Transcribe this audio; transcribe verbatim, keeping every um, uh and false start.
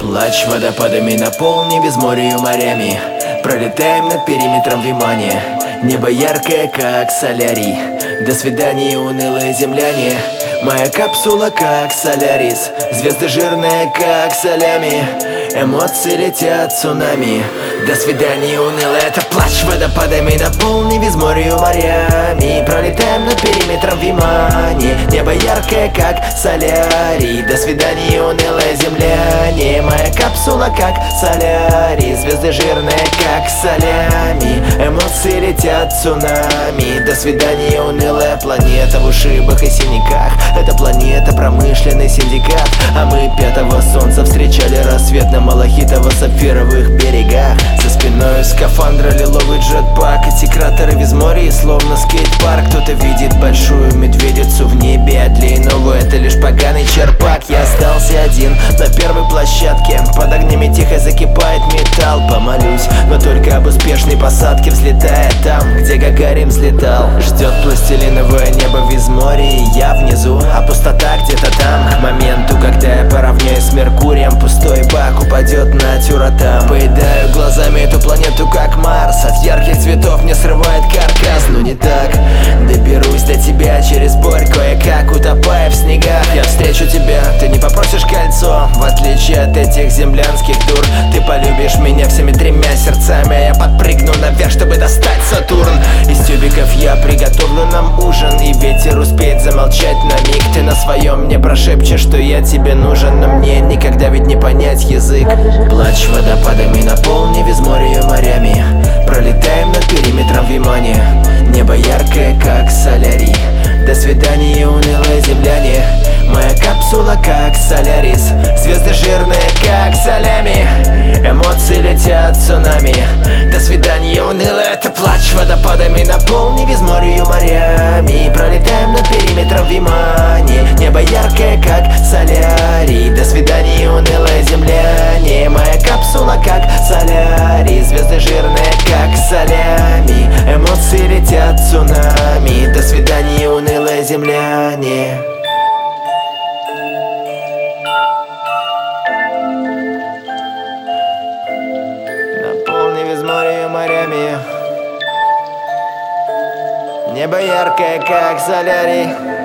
Плачь водопадами, наполни безморью морями. Пролетаем над периметром внимания. Небо яркое, как солярий. До свидания, унылые земляне. Моя капсула, как солярис. Звезды жирные, как солями. Эмоции летят цунами. До свидания, унылые. Это плач водопадами, наполни безморью морями. Пролетаем над периметром внимания. Небо яркое, как солярий. До свидания, унылые земляне. Моя капсула, как солярий. Звезды жирные, как солями. Эмоции летят цунами. До свидания, унылая планета в ушибах и синяках. Это планета промышленный синдикат. А мы пятого солнца встречали рассвет на малахитово-сапфировых берегах. За спиной скафандра лиловый джетпак. Эти кратеры в изморье словно скейт-парк. Кто-то видит большую медведицу в небе, а для иного это лишь поганый черпак. Я остался один на первой площадке. Под огнями тихо закипает металл. Помолюсь, но только об успешной посадке, взлетая там, где Гагарин взлетал. Ждет пластилиновое небо в изморье. Я внизу, а пустота где-то там. К моменту, когда я поравняюсь с Меркурием, пустой бак упадет на тюратам. Поедаю глазами эту планету, как Марс. От ярких цветов не срывает каркас. Но не так, доберусь до тебя через боль, кое-как утопая в снегах. Я встречу тебя, ты не попросишь кольцо. В отличие от этих землянских дур, ты полюбишь меня всеми тремя сердцами. А я подпрыгну наверх, чтобы достать Сатурн. Из тюбиков я приготовлю нам ужин, и ветер успеет замолчать на миг. Ты на своем мне прошепчешь, что я тебе нужен, но мне никогда ведь не понять язык. Плачь водопадами, наполни безморью морями. Пролетаем над периметром внимания. Небо яркое, как солярий. До свидания, унылые земляне. Моя капсула, как солярис. Звезды жирные, как солями. Эмоции летят цунами. До свидания, унылые. Это плач водопадами, наполни безморью морями. Пролетаем над периметром внимания. Небо яркое, как солярий. До свидания, унылые земляне. Моя капсула, как солярий. Звезды жирные, как солями. Эмоции летят цунами. До свидания, унылые земляне. Наполни безморью морями. Небо яркое, как солярий.